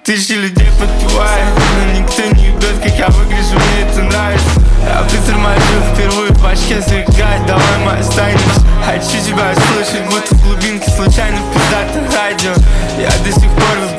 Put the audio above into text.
Тысячи людей подпевают, но никто не ебет, как я выгляжу, мне это нравится. Я приторможу впервые в башке сдвигать, давай мы останемся. Хочу тебя слышать, будто в глубинке случайно в пиздатом радио. Я до сих пор